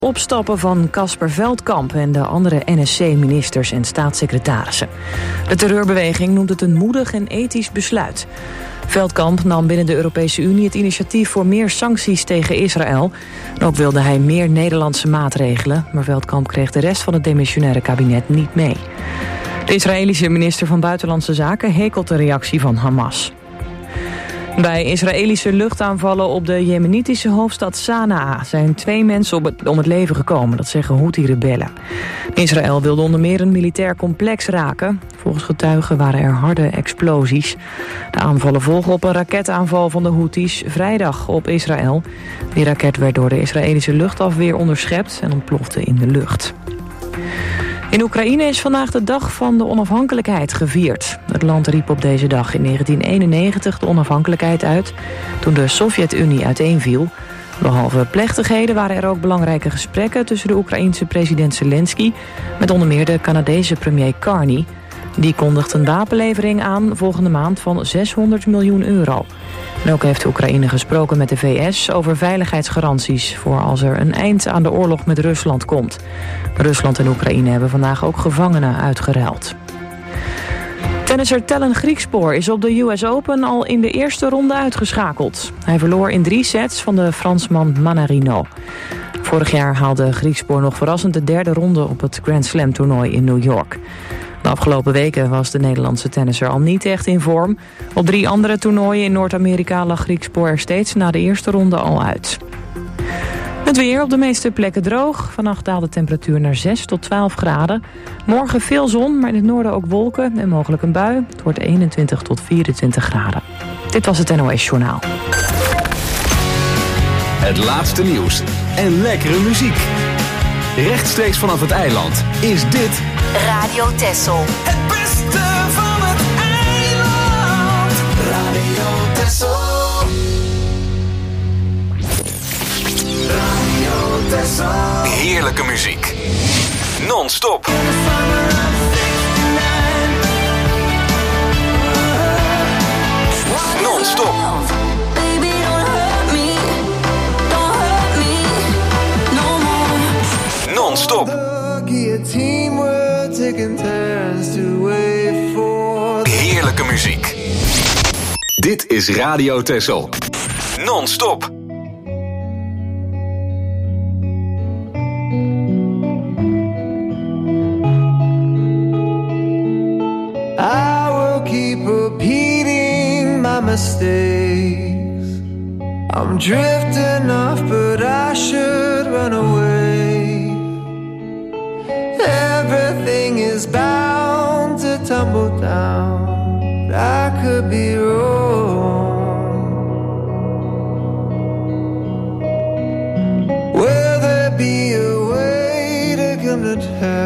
Opstappen van Casper Veldkamp en de andere NSC-ministers en staatssecretarissen. De terreurbeweging noemt het een moedig en ethisch besluit. Veldkamp nam binnen de Europese Unie het initiatief voor meer sancties tegen Israël. En ook wilde hij meer Nederlandse maatregelen, maar Veldkamp kreeg de rest van het demissionaire kabinet niet mee. De Israëlische minister van Buitenlandse Zaken hekelt de reactie van Hamas. Bij Israëlische luchtaanvallen op de jemenitische hoofdstad Sanaa zijn 2 mensen om het leven gekomen, dat zeggen Houthi-rebellen. Israël wilde onder meer een militair complex raken. Volgens getuigen waren er harde explosies. De aanvallen volgen op een raketaanval van de Houthis vrijdag op Israël. Die raket werd door de Israëlische luchtafweer onderschept en ontplofte in de lucht. In Oekraïne is vandaag de dag van de onafhankelijkheid gevierd. Het land riep op deze dag in 1991 de onafhankelijkheid uit, toen de Sovjet-Unie uiteenviel. Behalve plechtigheden waren er ook belangrijke gesprekken tussen de Oekraïense president Zelensky met onder meer de Canadese premier Carney. Die kondigt een wapenlevering aan volgende maand van €600 miljoen. En ook heeft Oekraïne gesproken met de VS over veiligheidsgaranties voor als er een eind aan de oorlog met Rusland komt. Rusland en Oekraïne hebben vandaag ook gevangenen uitgeruild. Tennisser Tellen Griekspoor is op de US Open al in de eerste ronde uitgeschakeld. Hij verloor in 3 sets van de Fransman Mannarino. Vorig jaar haalde Griekspoor nog verrassend de 3e ronde op het Grand Slam toernooi in New York. De afgelopen weken was de Nederlandse tennisser al niet echt in vorm. Op 3 andere toernooien in Noord-Amerika lag Griekspoor er steeds na de eerste ronde al uit. Het weer op de meeste plekken droog. Vannacht daalt de temperatuur naar 6 tot 12 graden. Morgen veel zon, maar in het noorden ook wolken en mogelijk een bui. Het wordt 21 tot 24 graden. Dit was het NOS Journaal. Het laatste nieuws en lekkere muziek. Rechtstreeks vanaf het eiland is dit Radio Texel. Het beste van het eiland. Radio Texel. Radio Texel. heerlijke muziek. Non-stop. Non-stop. Non-stop. Heerlijke muziek. Dit is Radio Texel. Non-stop. I will keep repeating my mistakes. I'm drifting off, but I should run away. Everything is bound to tumble down, but I could be wrong. Will there be a way to come to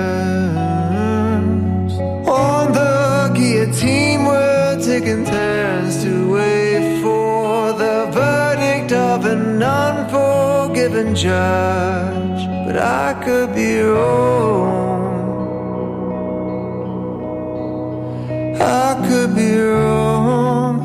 terms? On the guillotine we're taking turns to wait for the verdict of an unforgiving judge, but I could be wrong. I could be wrong.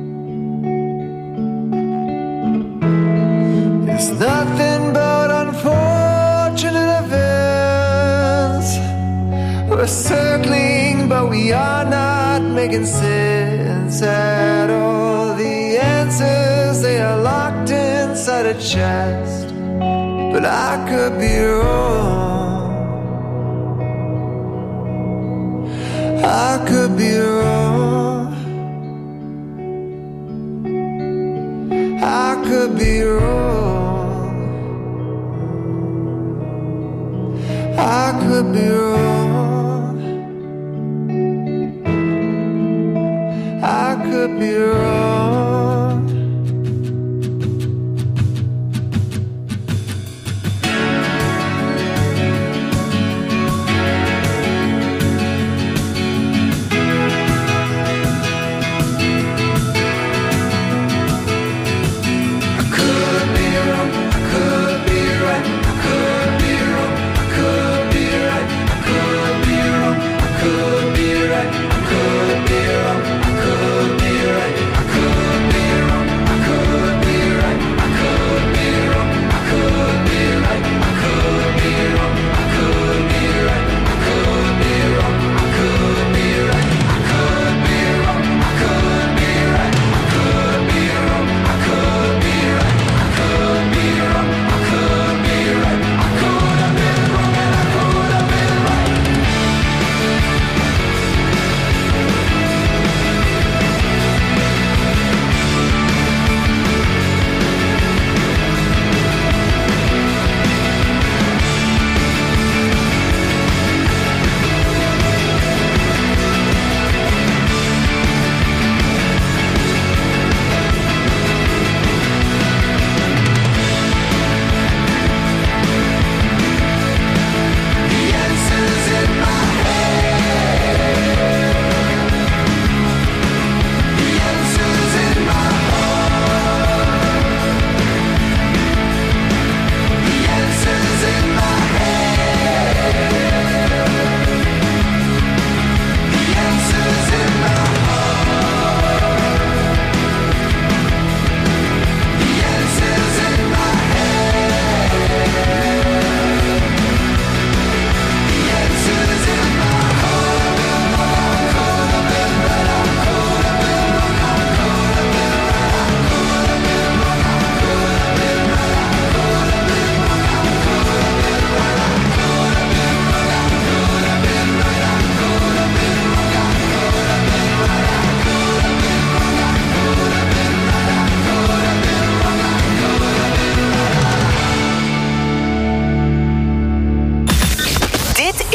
It's nothing but unfortunate events. We're circling, but we are not making sense at all. The answers, they are locked inside a chest, but I could be wrong. I could be wrong. I could be wrong. I could be wrong. I could be wrong. I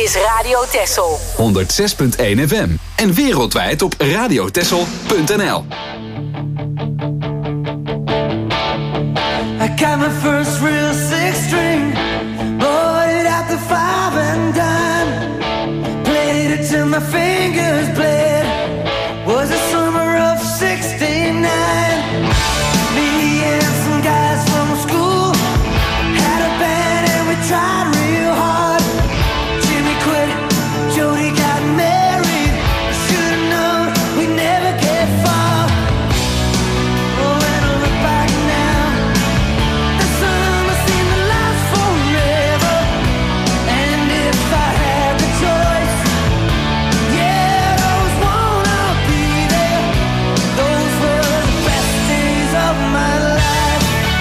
is Radio Texel. 106.1 FM. En wereldwijd op radiotexel.nl. I got my first real six string, bought it at the 5 and dime, played it till my fingers bled. Was the summer of '69. Me and some guys from school had a band and we tried real hard. Jimmy quit, Jody got married. Should've known we'd never get far. Oh, when I look back now, the summer seemed to last forever. And if I had the choice, yeah, those wanna be there. Those were the best days of my life.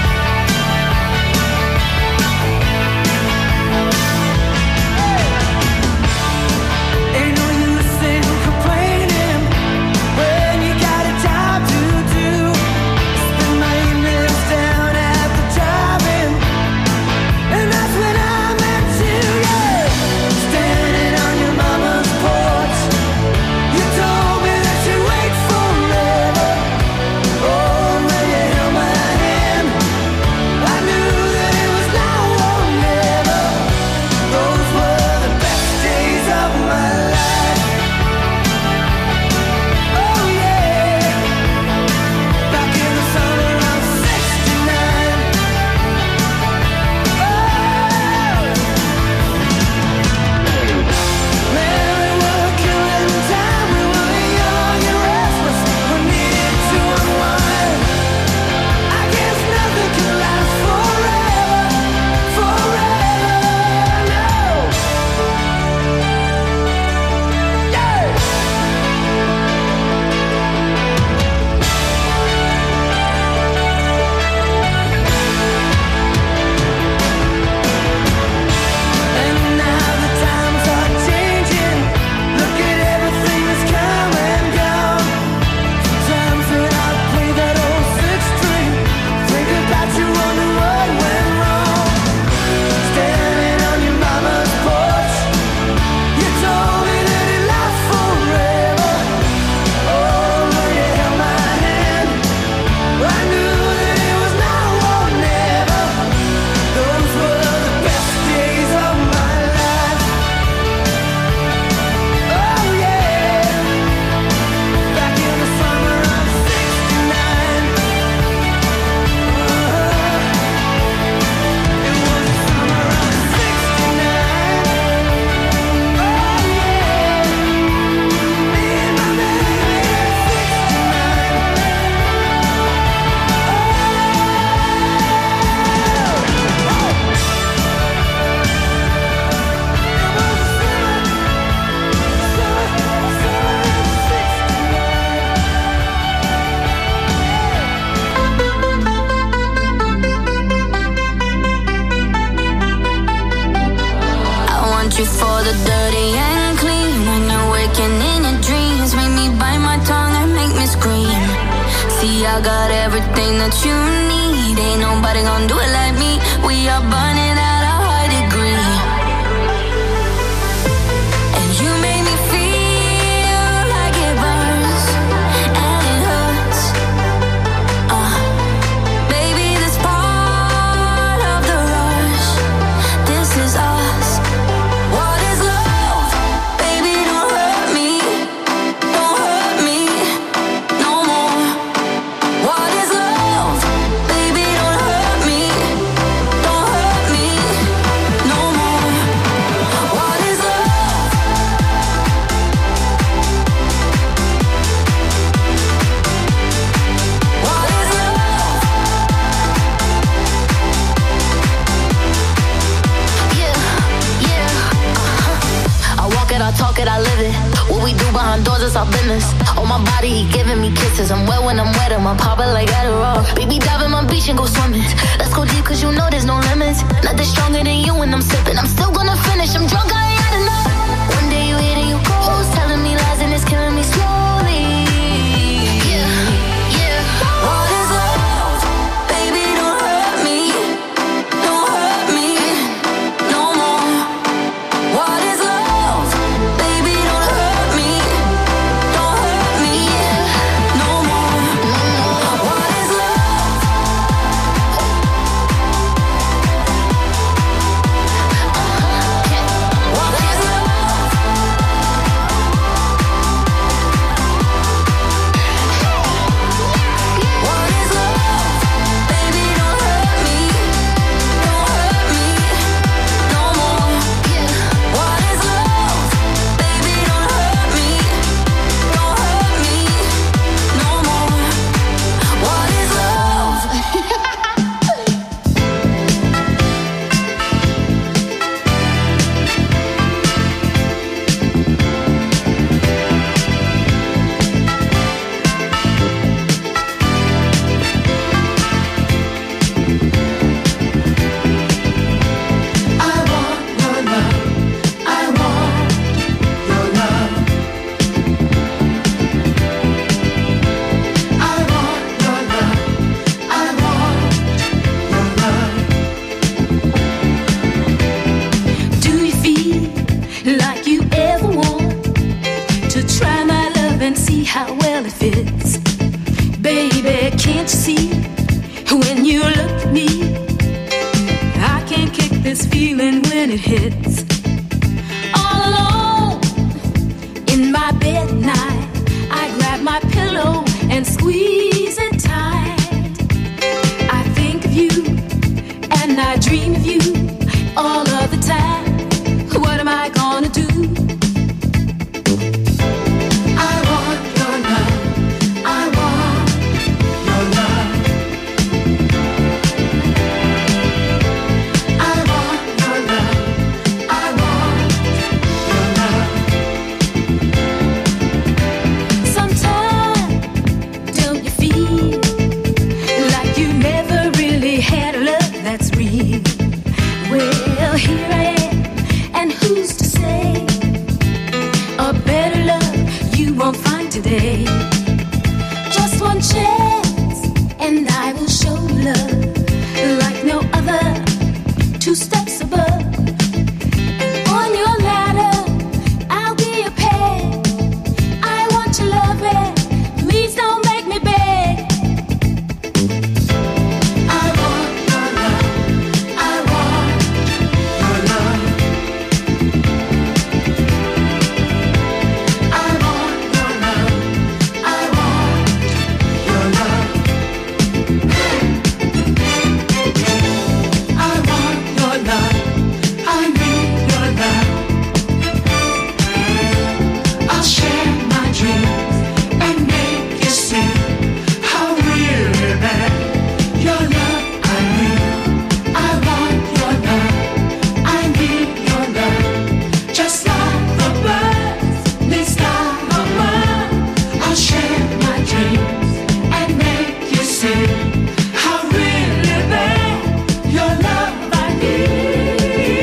Ain't no use in complaining when you got a job to do. Spend my evenings down at the drive-in, and that's when I met you, yeah. Standing on your mama's porch, you told me that you'd wait forever. Oh, when you held my hand, I knew that it was now or never. Those were the best days of my life. Oh yeah, back in the summer of '69. Man, we were killing time. We were young and restless. We needed to unwind. I guess nothing can last forever, forever, no. Yeah. And now the times are changing. Look at everything that's come and gone. Sometimes when I play that old six string, think about you, wonder what went wrong. Standing on your mama's porch, you told me that it lasts forever. Oh, when you held my hand, I knew that it was now or never. Those were the best days of my life. Oh yeah, back in the summer of '69. It was the summer of '69. Oh yeah, me and my baby at I want you for the dirty and clean. When you're waking in your dreams, make me bite my tongue and make me scream. See, I got everything that you need. Ain't nobody gonna do it like me. We are burning at a high degree. And you make me feel like it burns and it hurts. Baby, this part of the rush. This is us. What is love? Baby, don't hurt me. Don't hurt me no more. What is love? Baby, don't hurt me. Don't hurt me no more. What is love? What is love? Yeah, I walk it, I talk it, I live it. What we do behind doors is our business. On my body, he giving me kisses. I'm wet when I'm wet, I'm popping like Adderall. Baby, dive in my beach and go swimming. Let's go deep, cause you know there's no limits. Nothing stronger than you when I'm sipping. I'm still gonna finish, I'm drunk, I ain't had enough. One day you hit and you close, telling me lies and it's killing me slowly. Yeah. What is love? Baby, don't hurt me. Don't hurt me no more. What is love? feeling when it hits. All alone in my bed at night, I grab my pillow and squeeze it tight. I think of you and I dream of you all of the time. What am I gonna do? I want your love. I want your love. I want your love. I want your love. Sometimes don't you feel like you never really had a love that's real? Well, here I am, and who's to say a better love you won't find today? Just one chance, and I will show love like no other, 2 steps above. And on your ladder, I'll be a peg. I want your love, and please don't make me beg. I want your love. I want your love. I want your love. I want your love. I want your love. I need your love. I'll share my dreams and make you see how really bad your love I need. I want your love. I need your love. Just like the birds, this time of mine, I'll share my dreams and make you see how really bad your love I need.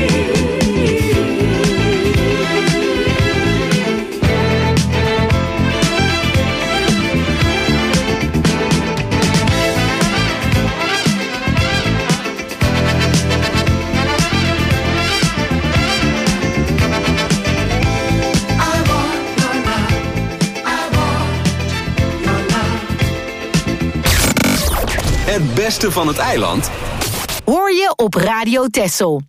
I want your love. I want your love. Het beste van het eiland Hoor je op Radio Texel.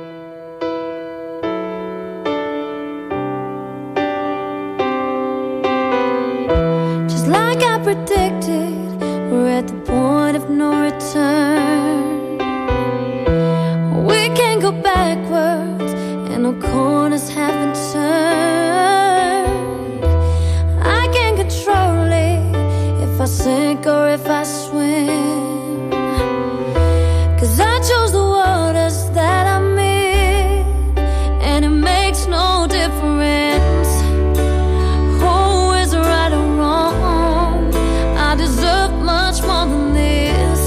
Just like I predicted, we're at the point of no return. We can't go backwards, and no corners have been turned. I can't control it, if I sink or if I swim. 'Cause I chose the waters that I'm in, and it makes no difference. Who is right or wrong? I deserve much more than this.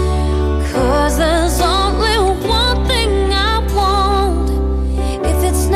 'Cause there's only one thing I want. If it's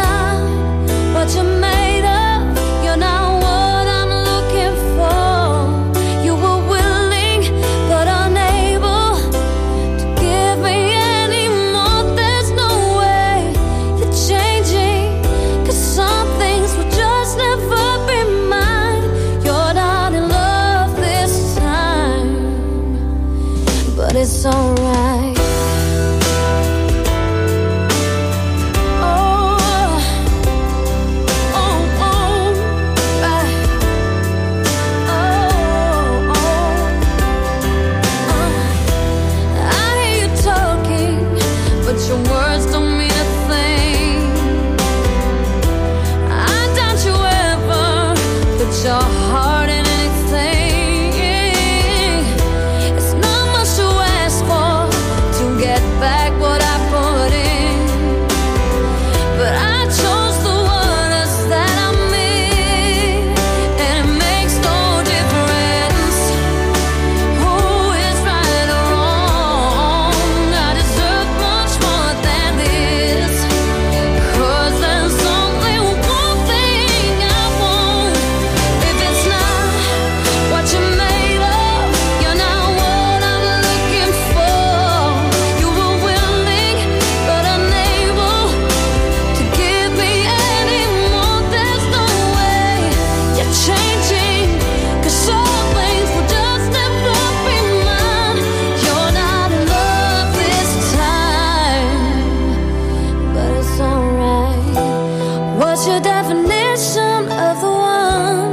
What's your definition of the one?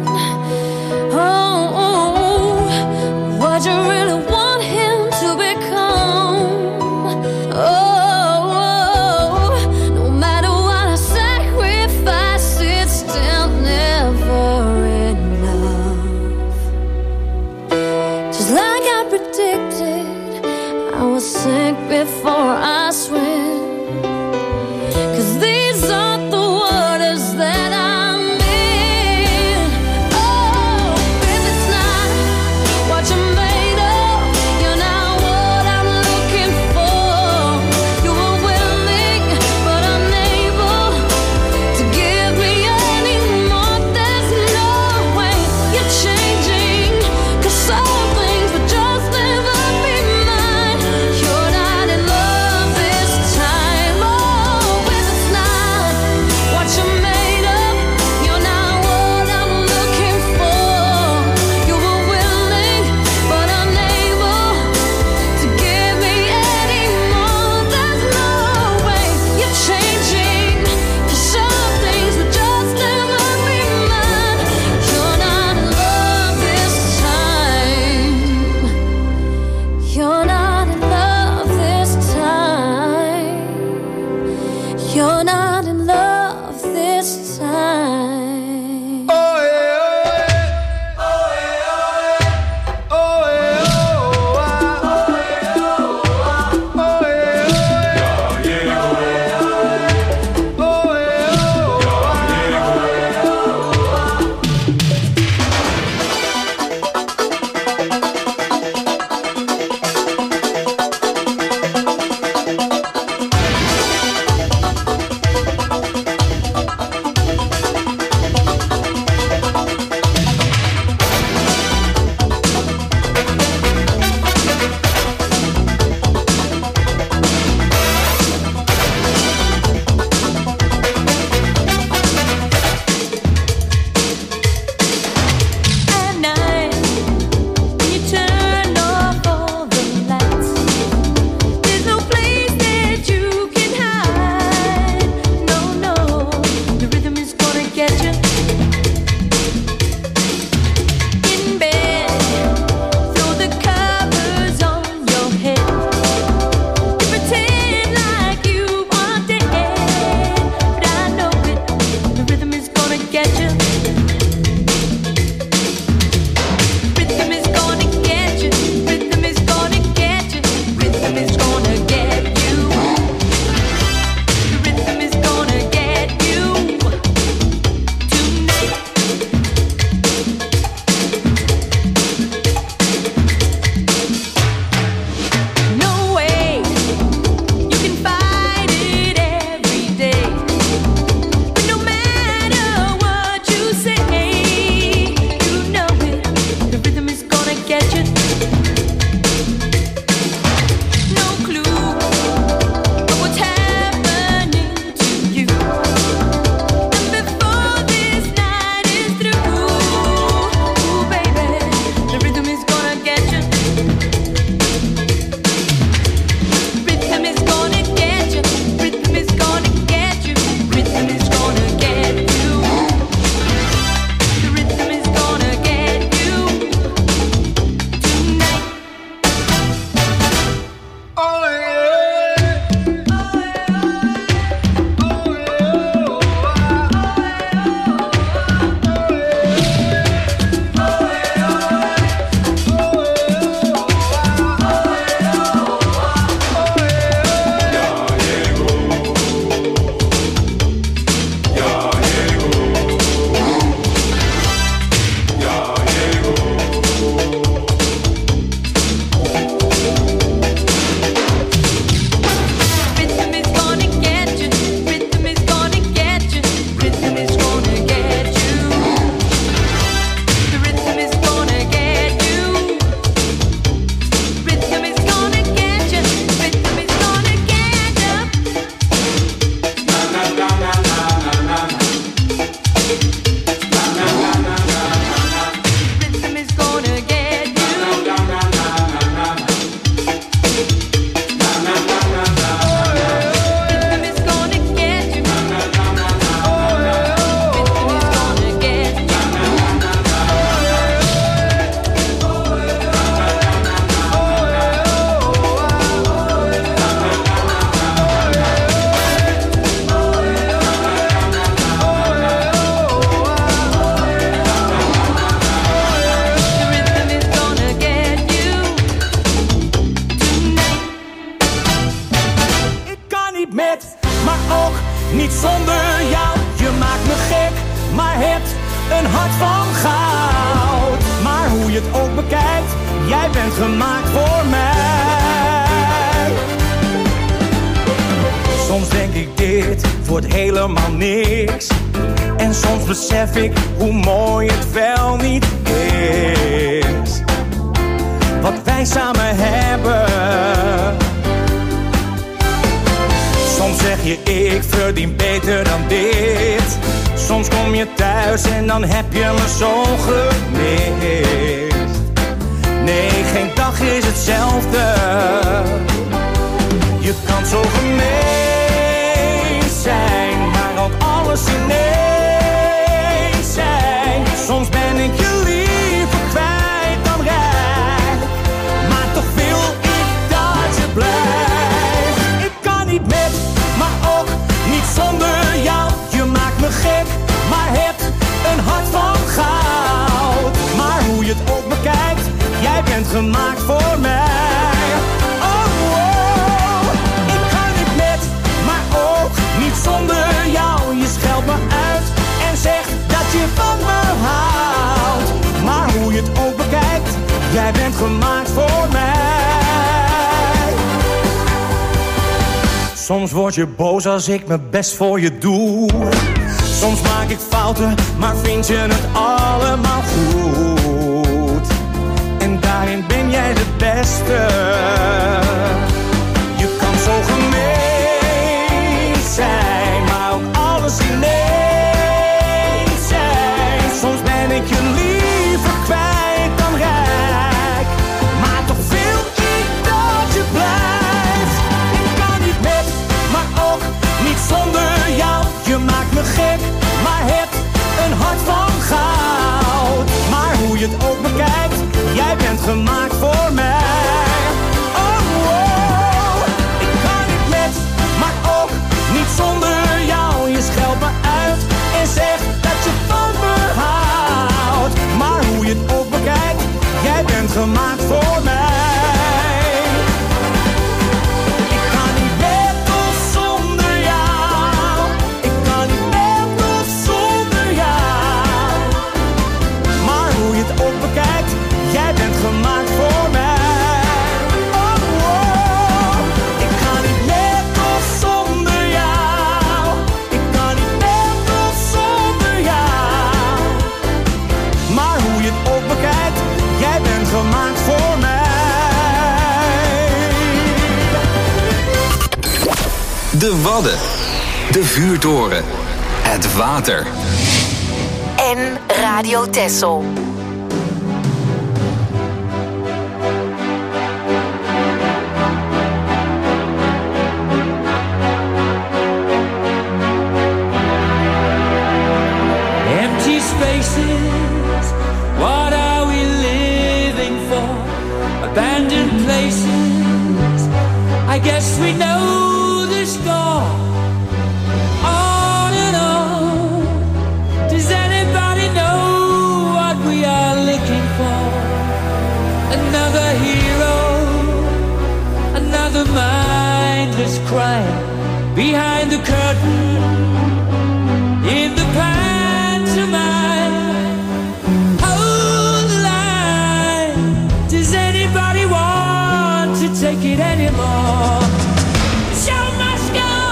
Oh, what you really want him to become? Oh, no matter what I sacrifice, it's still never enough. Just like I predicted, I will sink before I swim. 'Cause these are the waters that I'm in. Oh, if it's not what you're made of, you're not what I'm looking for. You were willing, but unable to give me any more. There's no way you're changing, 'cause some things would just never be mine. You're not in love this time. Oh, if it's not what you're made of, you're not what I'm looking for. You were willing, but unable to give me any more. There's no way you're changing, 'cause some things would just never be mine. You're not in love this time. You're not in love this time. You're not in love this time. Oh yeah, oh yeah, oh yeah, niet zonder jou. Je maakt me gek, maar hebt een hart van goud. Maar hoe je het ook bekijkt, jij bent gemaakt voor mij. Soms denk ik dit wordt helemaal niks. En soms besef ik hoe mooi het wel niet is. Wat wij samen hebben. Soms zeg je ik verdien beter dan dit. Soms kom je thuis en dan heb je me zo gemist. Nee, geen dag is hetzelfde. Je kan zo gemeen zijn, maar ook alles ineens zijn. Soms ben ik je liever kwijt dan rijk, maar toch wil ik dat je blijft. Ik kan niet met, maar ook niet zonder jou. Je maakt me gek, maar hebt een hart van goud. Maar hoe je het ook bekijkt, jij bent gemaakt voor mij. Zonder jou, je scheldt me uit en zegt dat je van me houdt. Maar hoe je het ook bekijkt, jij bent gemaakt voor mij. Soms word je boos als ik mijn best voor je doe. Soms maak ik fouten, maar vind je het allemaal goed. En daarin ben jij de beste. Je kan zo gemeen zijn, maar ook alles ineens zijn. Soms ben ik je liever kwijt dan rijk, maar toch wil ik dat je blijft. Ik kan niet met, maar ook niet zonder jou. Je maakt me gek, maar hebt een hart van goud. Maar hoe je het ook bekijkt, jij bent gemaakt voor mij. Zonder jou, je scheldt me uit en zegt dat je van me houdt. Maar hoe je het ook bekijkt, jij bent gemaakt voor mij. Ik kan niet met of zonder jou. Ik kan niet met of zonder jou. Maar hoe je het ook bekijkt, jij bent gemaakt voor mij. Gemaakt voor mij. De Wadden, de vuurtoren, het water. En Radio Texel. Empty spaces, what are we living for? Abandoned places, I guess we know the score. On and on, does anybody know what we are looking for? Another hero, another mindless crime. Behind the curtain, in the pantomime. Hold the line, does anybody want to take it anymore? The show must go on.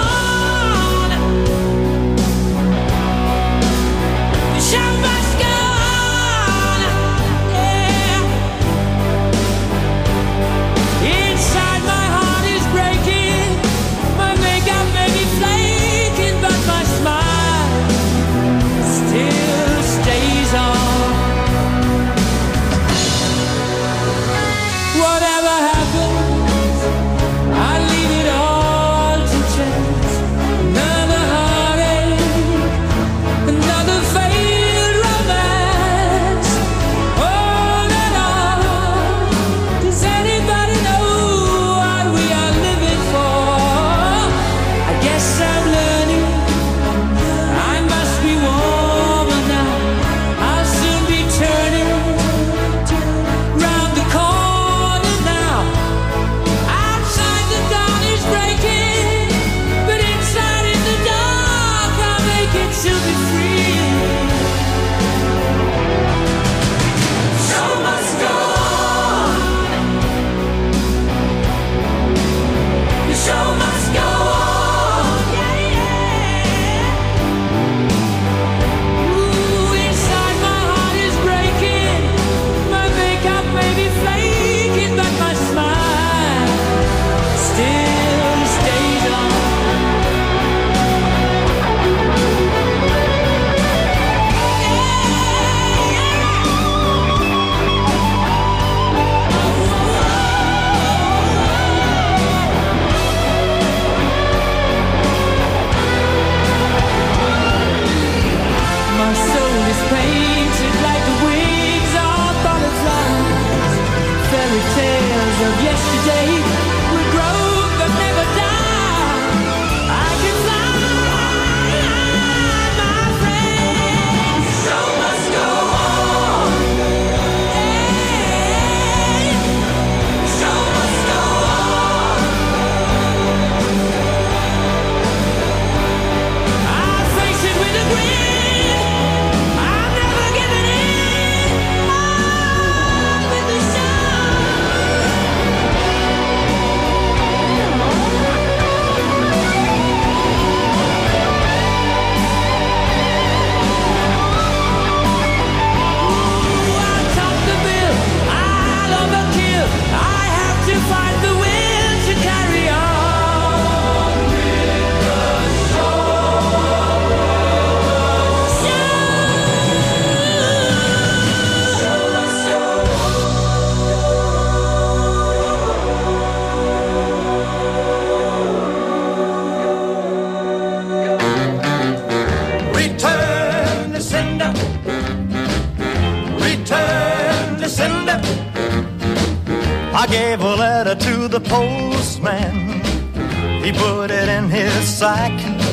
gave a letter to the postman. He put it in his sack.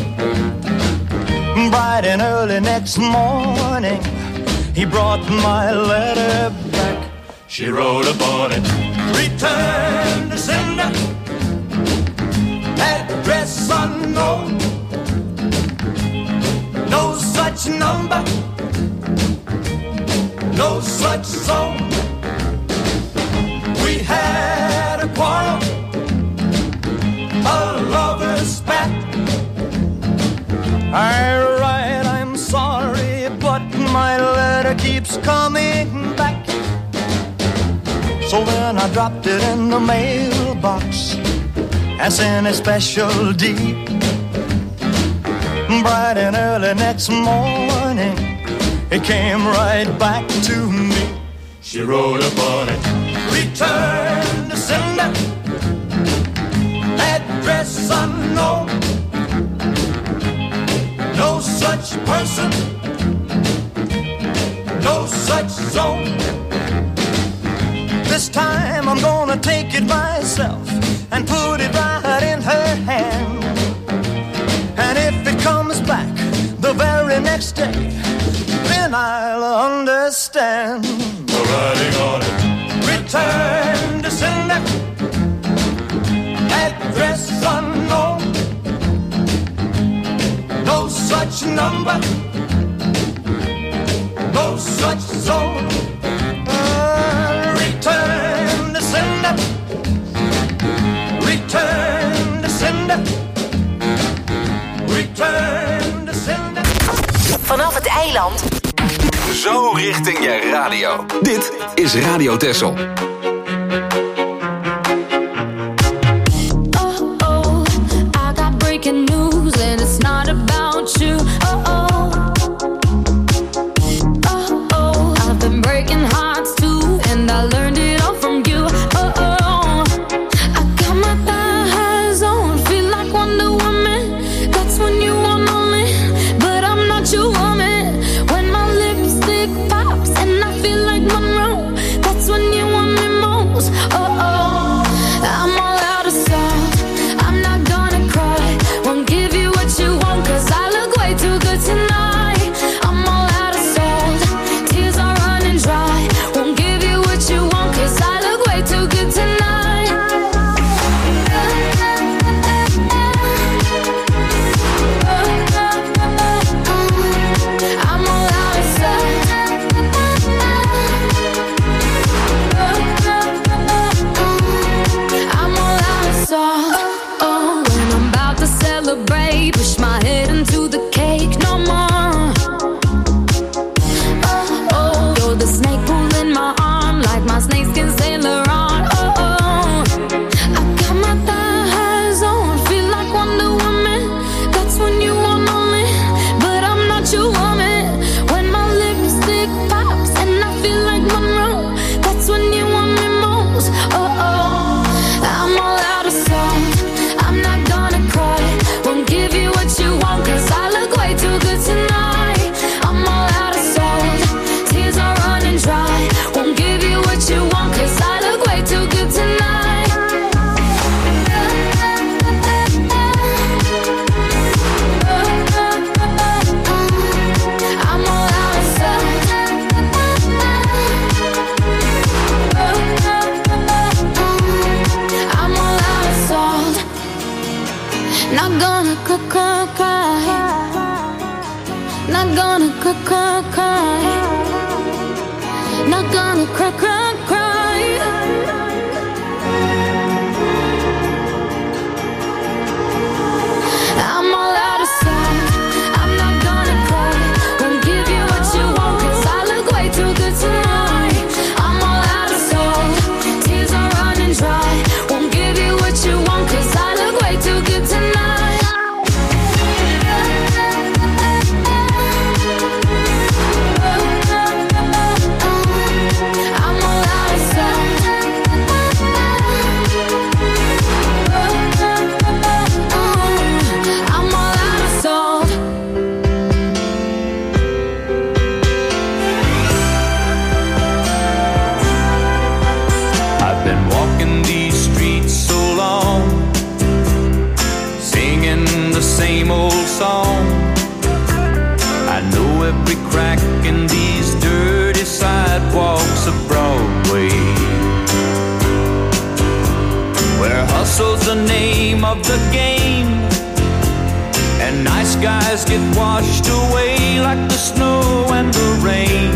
Bright and early next morning, he brought my letter back. She wrote upon it, return to sender, address unknown, no such number, no such zone. We had a quarrel, a lover's spat. I write, I'm sorry, but my letter keeps coming back. So then I dropped it in the mailbox and sent a special deed. Bright and early next morning, it came right back to me. She wrote upon it, return to sender, address unknown, no such person, no such zone. This time I'm gonna take it myself and put it right in her hand. And if it comes back the very next day, then I'll understand. The writing on it, return to sender, address unknown, no such number, no such zone. Return to sender, return to sender, return to sender. Vanaf het eiland. Zo richting je radio. Dit is Radio Texel. I got breaking news and it's not about you. I've been breaking hearts too, and I learned it all from you. I got my thighs on, feel like Wonder Woman. That's when you want me, but I'm not your woman. When my lipstick pops and I feel like Monroe, that's when you want me most. I'm all out of salt, I'm not gonna cry. Won't give you what you want, cause I look way too good tonight. I'm all out of salt, tears are running dry. Won't give you what you want, cause I look way too good tonight. I'm all out of salt, I'm all out of salt. When I'm about to celebrate, push my head into the cake no more. You're the snake pulling my arm like my snakeskin Sailor on. I got my thighs on, feel like Wonder Woman. That's when you want me, but I'm not your woman. When my lipstick pops and I feel like Monroe, that's when you want me most. I'm all out of salt, I'm not gonna cry. Won't give you what you want, cause I look way too good tonight. I'm all out of salt, tears are running dry. Won't give you what you want, cause I look way too good tonight. I'm all out of salt, I'm all out of salt. Not gonna cry, not gonna cry, not gonna cry. I'm all out of salt, I'm not gonna cry. Won't give you what you want, cause I look way too good tonight. I'm all out of salt, tears are running dry. Won't give you what you want, cause I look way too good tonight. every crack in these dirty sidewalks of Broadway, where hustle's the name of the game, and nice guys get washed away like the snow and the rain.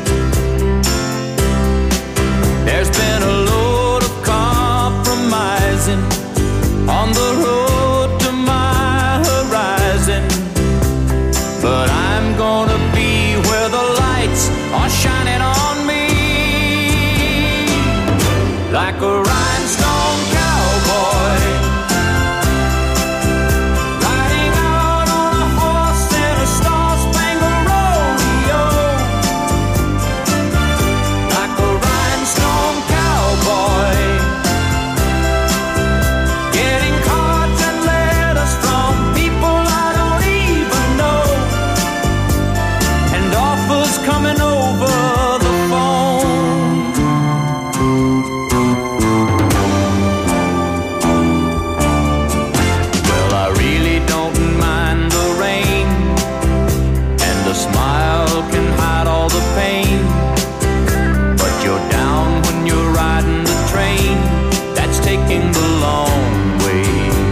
There's been a load of compromising on the road to my horizon, but I'm gonna be where the lights are shining on me, like a rhinestone cowboy, riding out on a horse in a star-spangled rodeo, like a rhinestone cowboy, getting cards and letters from people I don't even know, and offers coming over the phone. Well, I really don't mind the rain, and the smile can hide all the pain, but you're down when you're riding the train that's taking the long way.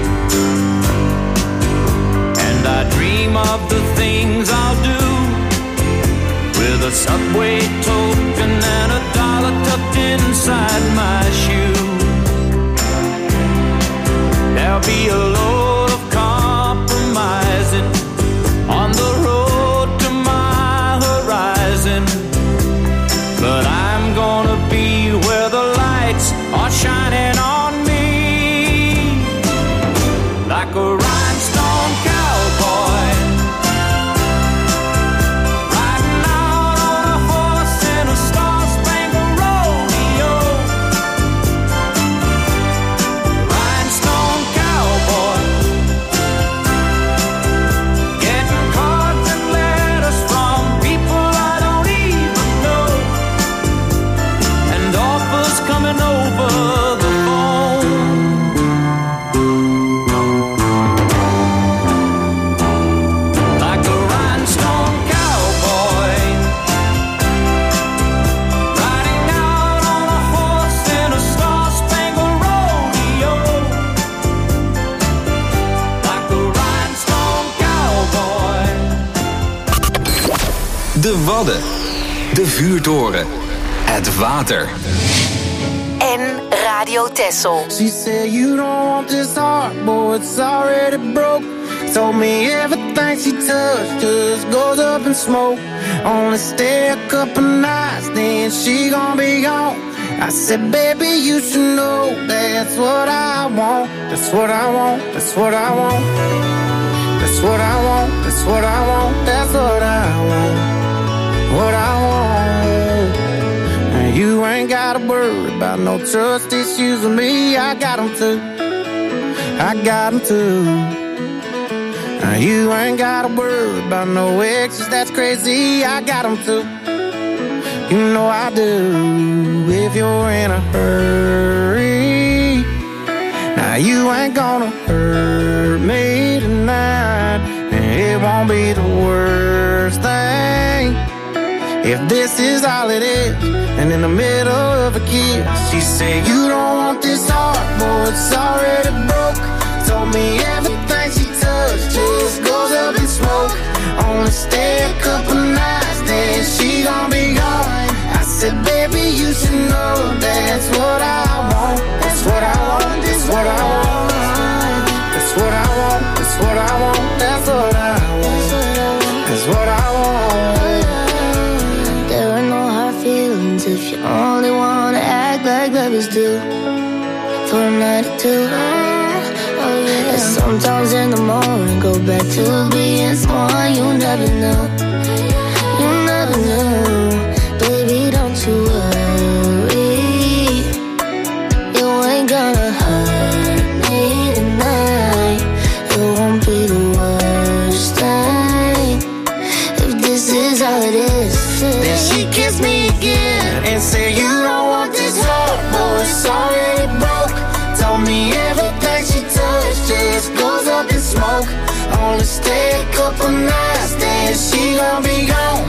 And I dream of the things I'll do with a Subway token and a dollar tucked inside my shoe. There'll be a load of compromising on the road to my horizon, but I'm gonna be where the lights are shining on me, like a rhinestone cowboy, riding out on a horse in a star-spangled rodeo, rhinestone cowboy, getting cards and letters from people I don't even know, and offers coming over the phone. Like a rhinestone cowboy, riding out on a horse in a star-spangled rodeo, like a rhinestone cowboy. De Wadden. De Vuurtoren. Het water. En Radio Texel. She said you don't want this heart, boy, it's already broke. Told me everything she touched just goes up in smoke. Only stay a couple nights, then she gon' be gone. I said, baby, you should know that's what I want. That's what I want, that's what I want. That's what I want, that's what I want. That's what I want. What I want. And you ain't gotta worry about no trust issues with me. I got them too. I got them too. Now you ain't gotta worry about no exes, that's crazy. I got them too. You know I do. If you're in a hurry, now you ain't gonna hurt me tonight. And it won't be the worst thing if this is all it is. And in the middle of a kiss, she said, you don't want this heart, boy, it's already broke. Told me everything she touched just goes up in smoke. Only stay a couple nights, then she gon' be gone. I said, baby, you should know that's what I want. That's what I want, that's what I want. That's what I want, that's what I want. That's what I want. That's what I want. There are no hard feelings if you only wanna act like babies do. For a night or two. Oh yeah. And sometimes in the morning go back to being someone you never knew. You never knew. Baby, don't you worry. You ain't gonna hurt me tonight. It won't be the worst thing if this is all it is. Then she kissed me again and said, you don't want this heart, boy, it's already broke. Told me everything she touched just goes up in smoke. Only stay a couple nights, then she gon' be gone.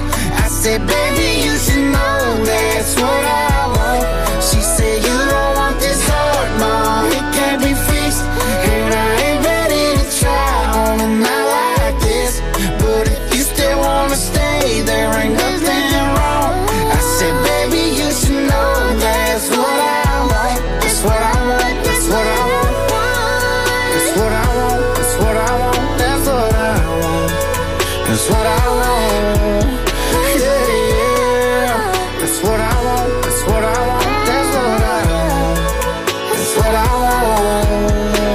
that's what I want. She said you don't want this heart, no, it can't be fixed. And I ain't ready to try on a night like this. But if you still wanna stay, there ain't nothing wrong. I said, baby, you should know that's what I want. That's what I want, that's what I want. That's what I want, that's what I want. That's what I want. That's what I want. Yeah, yeah. That's what I want, that's what I want. That's what I want. That's what I want.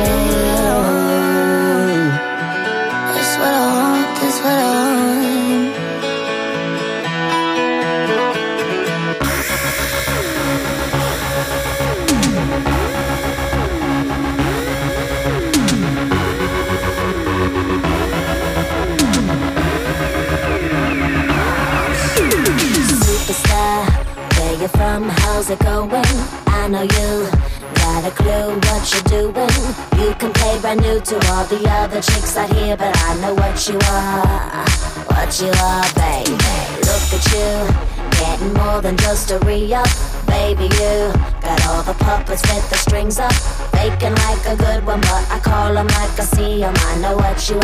That's what I want, that's what I want. Superstar, where you from? How's it going? I know you got a clue what you're doing. You can play brand new to all the other chicks out here, but I know what you are, baby. Look at you, getting more than just a re-up. Baby, you got all the puppets with the strings up, faking like a good one, but I call them like I see them. I know what you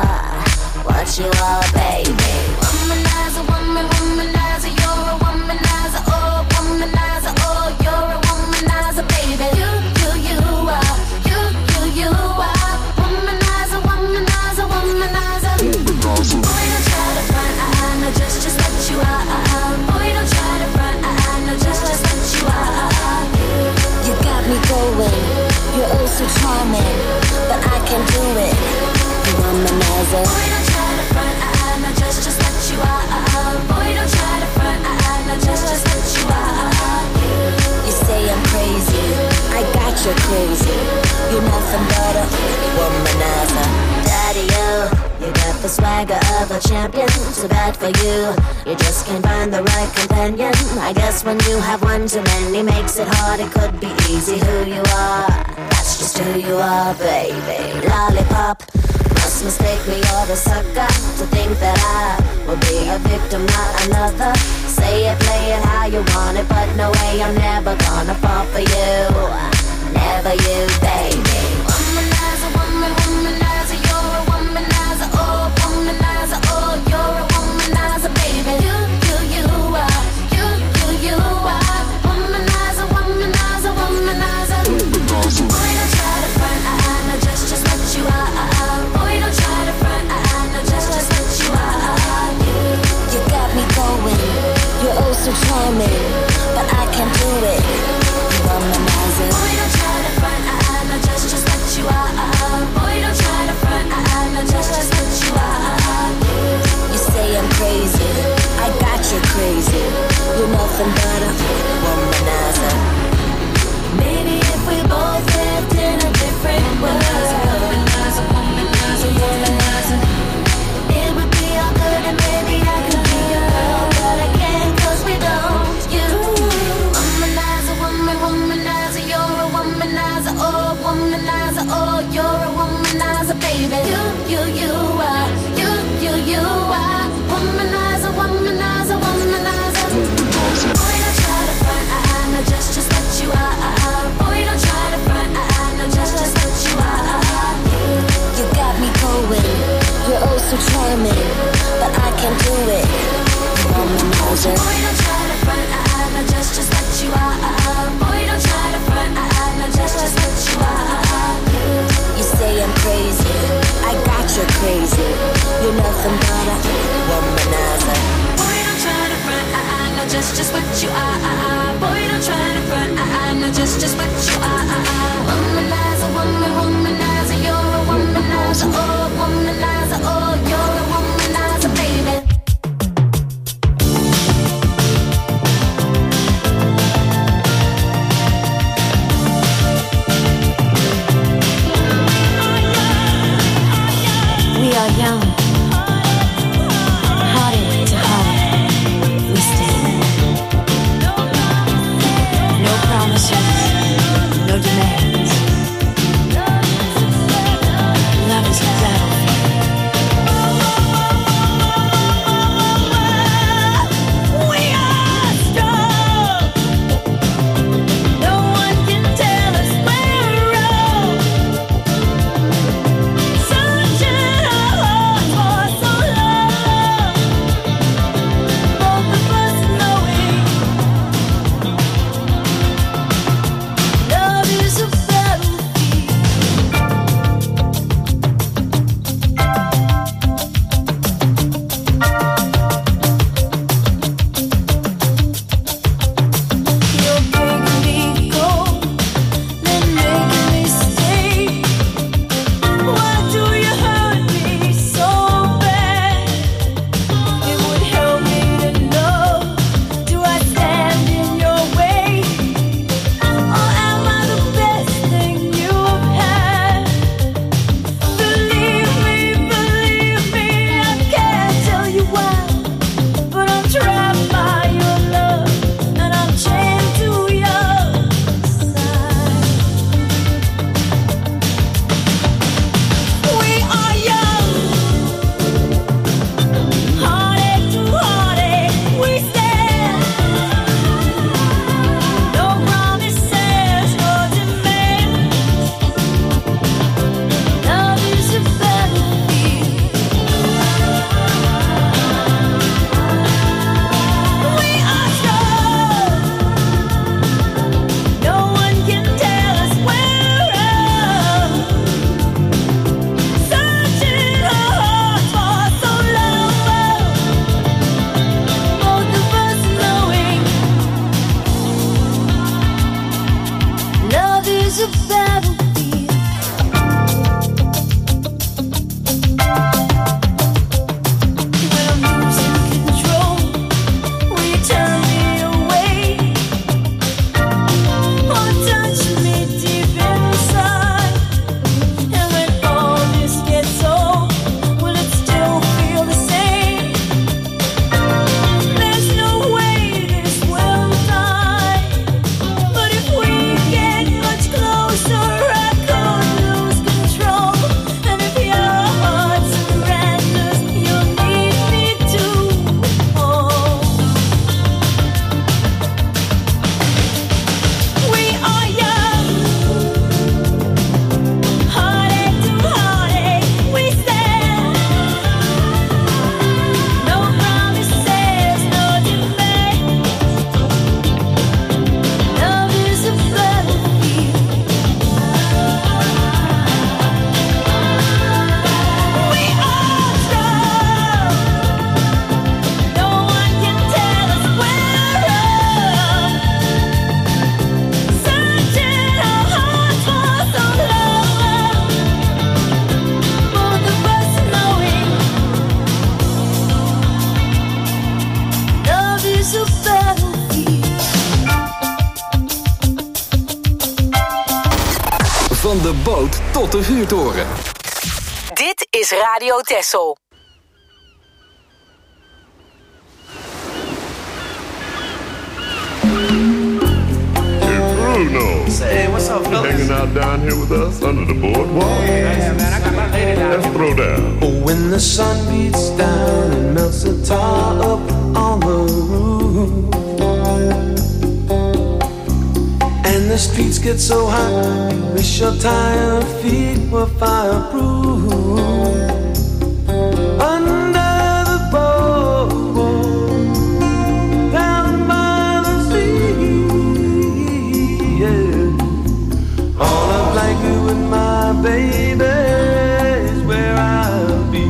are, baby. Womanizer, womanizer, you're a womanizer, oh, womanizer, oh, you're a womanizer, baby. You are, you are, womanizer, womanizer, womanizer. Boy, don't try to front, I know just what you are. Boy, don't try to front, I know just what you are. You got me going, you're oh so charming, but I can do it. You womanizer. Boy, don't try to front, I know just what you are. Boy, don't try to front, I know just what you are. You say I'm crazy, I got you crazy. You're nothing but a womanizer. Daddy, you got the swagger of a champion. Too bad for you, you just can't find the right companion. I guess when you have one too many makes it hard. It could be easy who you are, that's just who you are, baby. Lollipop, must mistake me or the sucker to think that I will be a victim, not another. Say it, play it how you want it, but no way, I'm never gonna fall for you. Never you, baby. Womanizer, womanizer, you're a womanizer, oh, womanizer, oh, you're a womanizer, baby. You are, you are, womanizer, womanizer, womanizer. Boy, don't try to front, I know just what you are. Boy, don't try to front, I know just what you are. You got me going, you're oh so charming, but I can't do it. You womanizer. Boy, don't try to front, I know just what you are. Boy, don't try to front, I know just what you are. You say I'm crazy, I got you crazy. You're nothing but a womanizer. Maybe if we both lived in a different world, womanizer, womanizer, womanizer, it would be all good and maybe I could be your girl, but I can't 'cause we don't. You womanizer, womanizer, you're a womanizer, oh, womanizer, oh, you're a womanizer, baby. You are, you are, womanizer, womanizer, womanizer. Boy, don't try to front, I know just what you are. Boy, don't try to front, I know just what you are. You got me going, you're oh so charming, but I can't do it. Womanizer. Boy, don't try to front, I know just what you are. Boy, don't try to front, I know just what you are. You say I'm crazy, I got you crazy. You're nothing but a womanizer. Boy, don't try to front, I know just what you are. Boy, don't try to front, I know just what you are. Womanizer, womanizer, you're a womanizer, oh, womanizer, oh, you're a womanizer, baby. boot tot de vuurtoren. Dit is Radio Texel. Bruno. Say, what's up, fellas? Hanging out down here with us under the boardwalk. Yeah, man, I got my lady down. Let's throw down. Oh, when the sun beats down and melts the tar up on the roof, and the streets get so hot, you wish your tired feet were fireproof. Under the boardwalk, down by the sea, yeah. On a blanket with my baby is where I'll be.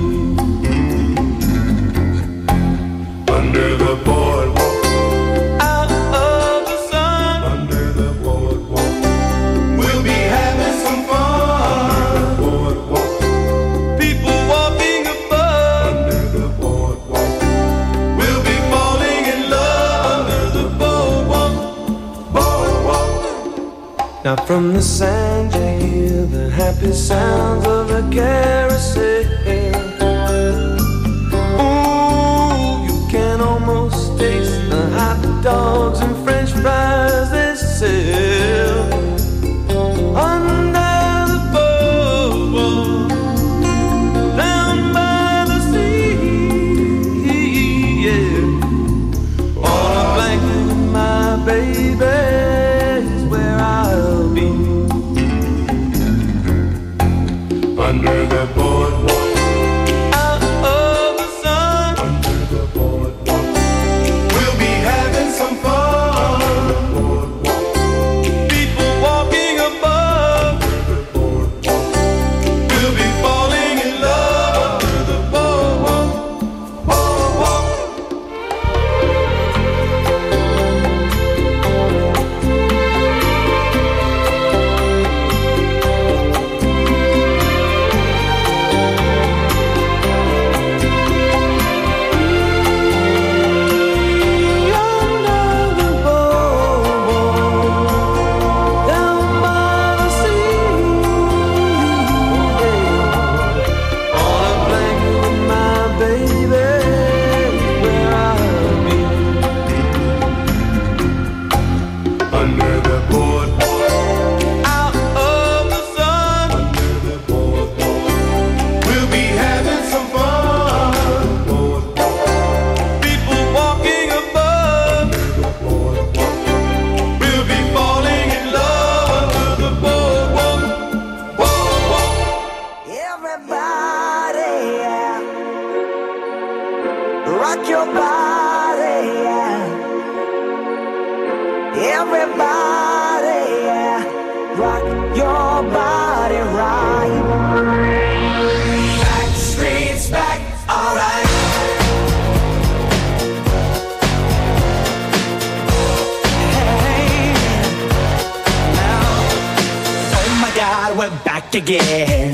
Under the boardwalk. Out of the sun. Under the boardwalk. We'll be having some fun. Under the boardwalk. People walking above. Under the boardwalk. We'll be falling in love. Under the boardwalk. Boardwalk. Now from the sand you hear the happy sounds of a carousel. Ooh, you can almost taste the hot dogs and French fries they sell. Under the boardwalk, down by the sea, yeah. On a blanket with my baby is where I'll be. Under the boardwalk. Out of the sun. Under the boardwalk. We'll be having some fun. Under the boardwalk. People walking above. Under the boardwalk. We'll be falling in love. Under the boardwalk. Boardwalk. Under the boardwalk, down by the sea, yeah. On a blanket with my baby is where I'll be. Under the boardwalk. Out of the sun, Under the boardwalk. we'll be having some fun. People walking above, we'll be falling in love. Under the boardwalk, boardwalk. Everybody, yeah. Rock your body, yeah. Everybody, yeah. Rock your body right. Back streets back, alright. Oh my God, we're back again.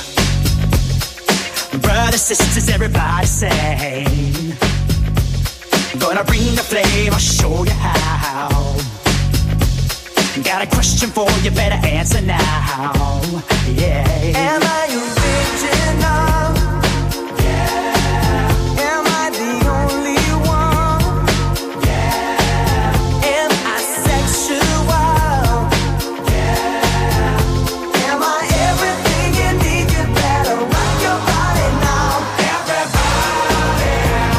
Brothers, sisters, everybody sing. Gonna bring the flame, I'll show you how. Got a question for you, better answer now. Yeah. Am I original? Yeah. Am I the only one? Yeah. Am I sexual? Yeah. Am I everything you need? You better rock your body now. Everybody,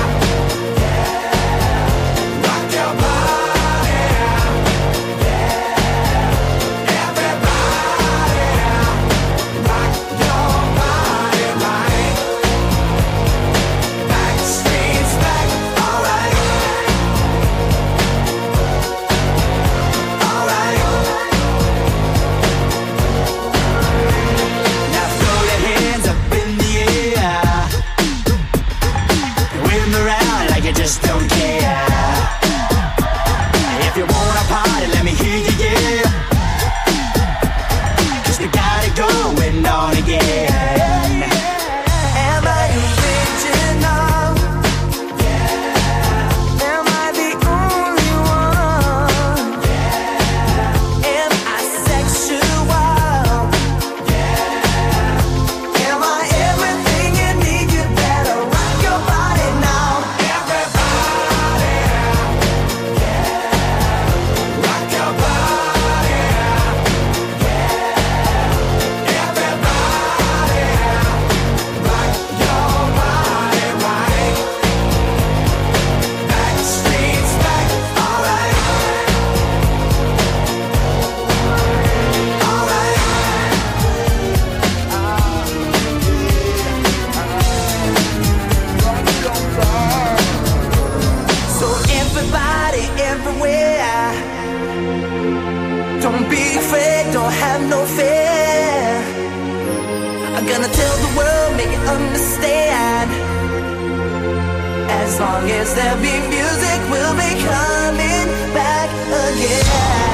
yeah. Rock your body, yeah. Everybody, rock your body right. Back streets back, alright. Alright. Now throw your hands up in the air. Wave them around like you just don't care. If you wanna party, let me hear you, yeah. 'Cause we got it going on again. Am I original? Yeah. Am I the only one? Yeah. Am I sexual? Yeah. As long as there be music, we'll be coming back again.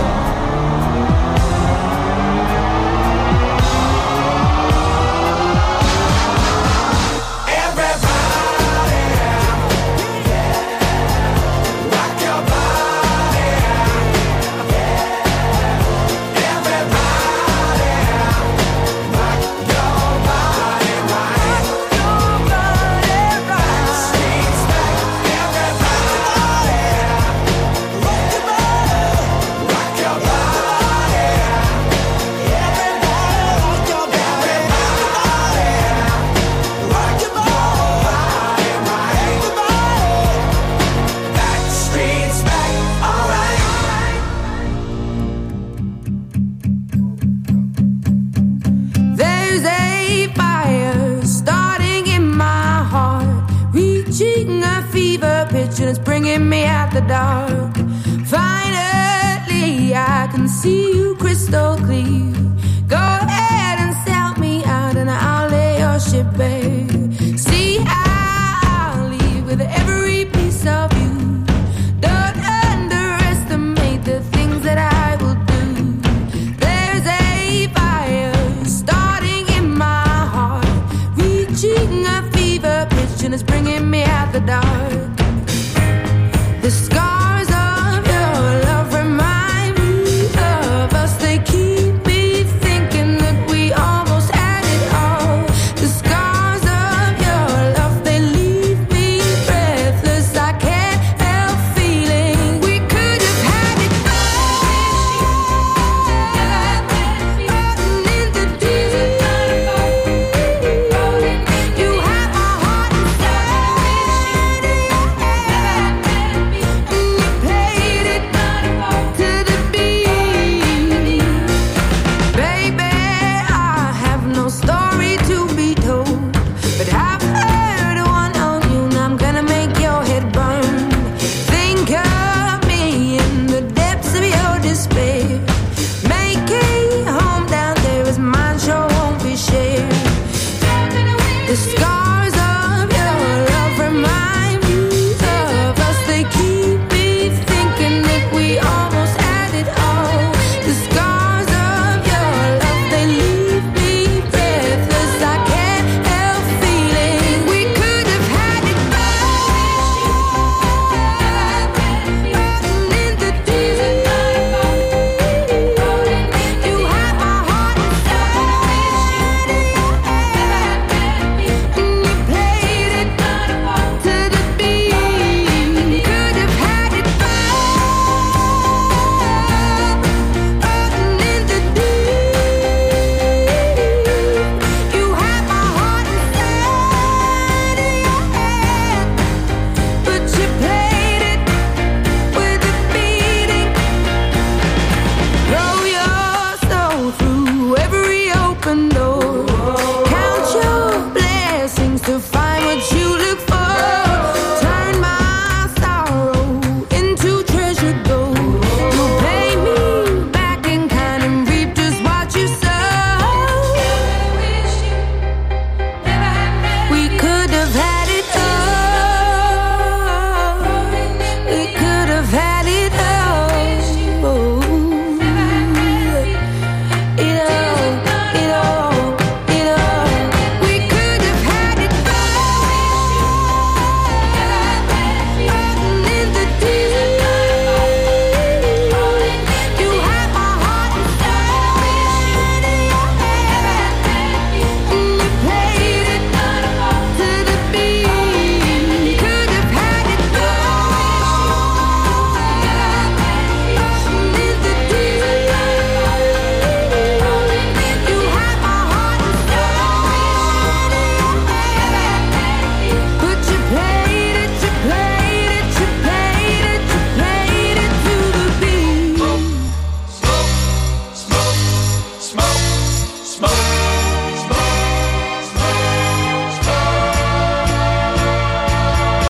And it's bringing me out the dark. Finally, I can see you crystal clear. Go ahead and sell me out, and I'll lay your ship bare. See, I'll leave with every piece of you. Don't underestimate the things that I will do. There's a fire starting in my heart, reaching a fever pitch, and it's bringing me out the dark. The sky